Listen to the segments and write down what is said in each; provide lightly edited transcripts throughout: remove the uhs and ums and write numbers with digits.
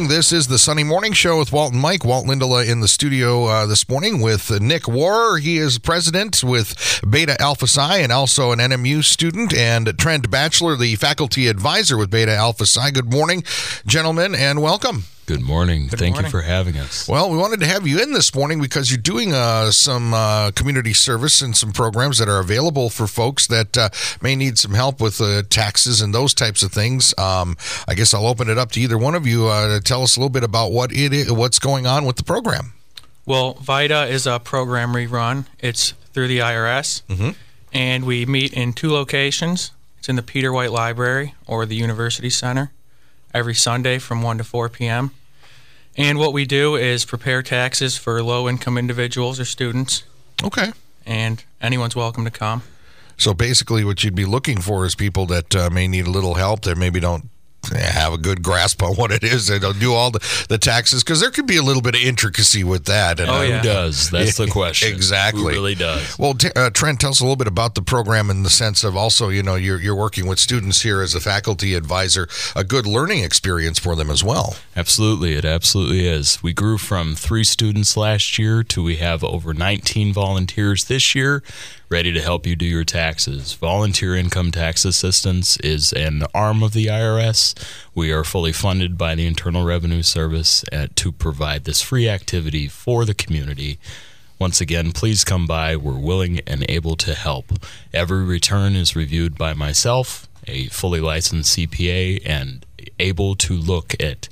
morning. This is the Sunny Morning Show with Walt and Mike. Walt Lindola in the studio this morning with Nick Warrer. He is president with Beta Alpha Psi and also an NMU student, and Trent Batchelor, the faculty advisor with Beta Alpha Psi. Good morning, gentlemen, and welcome. Good morning. Good Thank morning. you for having us. Well, we wanted to have you in this morning because you're doing some community service and some programs that are available for folks that may need some help with taxes and those types of things. I guess I'll open it up to either one of you to tell us a little bit about what it is, what's going on with the program. Well, VITA is a program we run. It's through the IRS, and we meet in two locations. It's in the Peter White Library or the University Center every Sunday from 1 to 4 p.m. And what we do is prepare taxes for low-income individuals or students. Okay. And anyone's welcome to come. So basically what you'd be looking for is people that may need a little help, that maybe don't have a good grasp on what it is. They don't do all the taxes, because there could be a little bit of intricacy with that. And, Who does? That's the question. Exactly. Who really does? Well, Trent, tell us a little bit about the program in the sense of also, you're working with students here as a faculty advisor, a good learning experience for them as well. Absolutely. It absolutely is. We grew from 3 students last year to we have over 19 volunteers this year ready to help you do your taxes. Volunteer income tax assistance is an arm of the IRS. We are fully funded by the Internal Revenue Service to provide this free activity for the community. Once again, please come by. We're willing and able to help. Every return is reviewed by myself, a fully licensed CPA, and able to look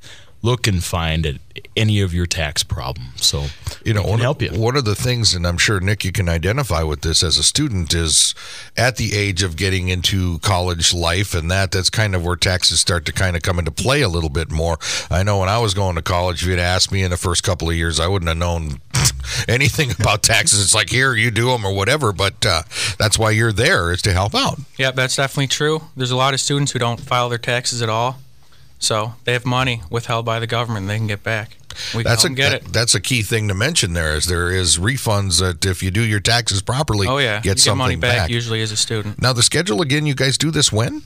and find at any of your tax problems. So we can help you. One of the things, and I'm sure, Nick, you can identify with this as a student, is at the age of getting into college life, and that's kind of where taxes start to kind of come into play a little bit more. I know when I was going to college, if you'd asked me in the first couple of years, I wouldn't have known anything about taxes. It's like, here, you do them or whatever, but that's why you're there, is to help out. Yeah, that's definitely true. There's a lot of students who don't file their taxes at all. So they have money withheld by the government they can get back. We can help them get it. That's a key thing to mention there, is there is refunds that if you do your taxes properly, get something money back back. Usually as a student. Now, the schedule, again, you guys do this when?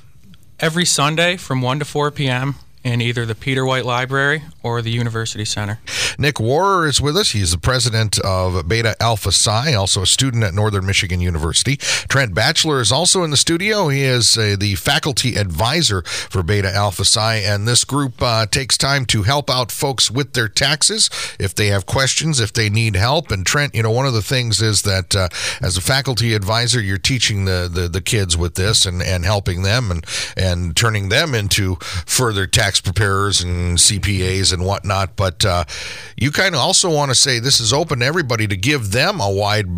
Every Sunday from 1 to 4 p.m. in either the Peter White Library or the University Center. Nick Warrer is with us. He's the president of Beta Alpha Psi, also a student at Northern Michigan University. Trent Batchelor is also in the studio. He is the faculty advisor for Beta Alpha Psi, and this group takes time to help out folks with their taxes if they have questions, if they need help. And Trent, one of the things is that as a faculty advisor, you're teaching the kids with this and helping them and turning them into further tax preparers and CPAs and whatnot, but you kind of also want to say this is open to everybody, to give them a wide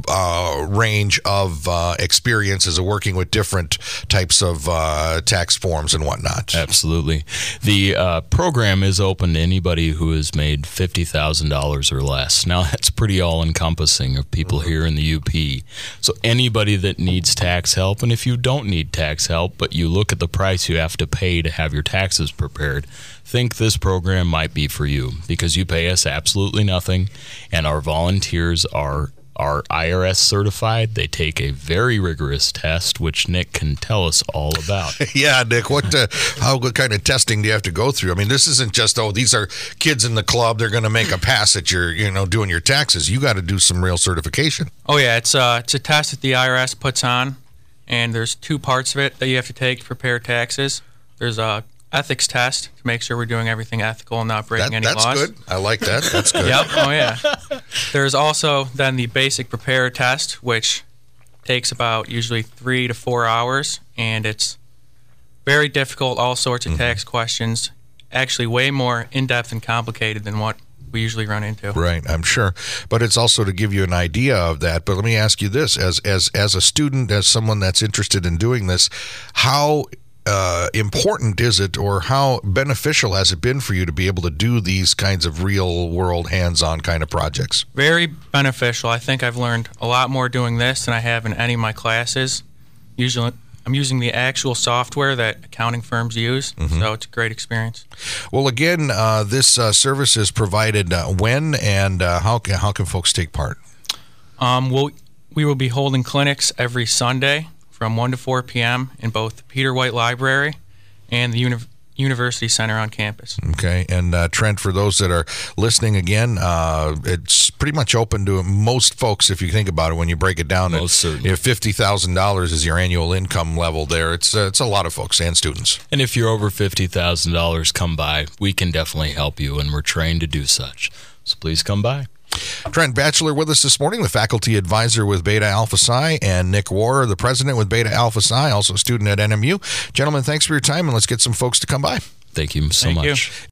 range of experiences of working with different types of tax forms and whatnot. Absolutely. The program is open to anybody who has made $50,000 or less. Now, that's pretty all-encompassing of people here in the UP. So anybody that needs tax help, and if you don't need tax help, but you look at the price you have to pay to have your taxes prepared, think this program might be for you, because you pay us absolutely nothing, and our volunteers are IRS certified. They take a very rigorous test, which Nick can tell us all about. Yeah, Nick, what kind of testing do you have to go through? I mean, this isn't just, these are kids in the club, they're going to make a pass at your, doing your taxes. You got to do some real certification. Oh yeah, it's a test that the IRS puts on, and there's 2 parts of it that you have to take to prepare taxes. There's a ethics test to make sure we're doing everything ethical and not breaking any laws. That's good. I like that. That's good. Yep. Oh, yeah. There's also then the basic preparer test, which takes about usually 3 to 4 hours, and it's very difficult, all sorts of tax questions, actually way more in-depth and complicated than what we usually run into. Right, I'm sure. But it's also to give you an idea of that. But let me ask you this, as a student, as someone that's interested in doing this, how important is it, or how beneficial has it been for you to be able to do these kinds of real world hands-on kind of projects? Very beneficial. I think I've learned a lot more doing this than I have in any of my classes. Usually I'm using the actual software that accounting firms use, so it's a great experience. Well, again, this service is provided when, and how can folks take part? We will be holding clinics every Sunday from 1 to 4 p.m. in both the Peter White Library and the University Center on campus. Okay, and Trent, for those that are listening again, it's pretty much open to most folks if you think about it. When you break it down, Most certainly. if $50,000 is your annual income level, there, it's a lot of folks and students. And if you're over $50,000, come by. We can definitely help you, and we're trained to do such. So please come by. Trent Batchelor with us this morning, the faculty advisor with Beta Alpha Psi, and Nick Warrer, the president with Beta Alpha Psi, also a student at NMU. Gentlemen, thanks for your time, and let's get some folks to come by. Thank you so Thank you. much.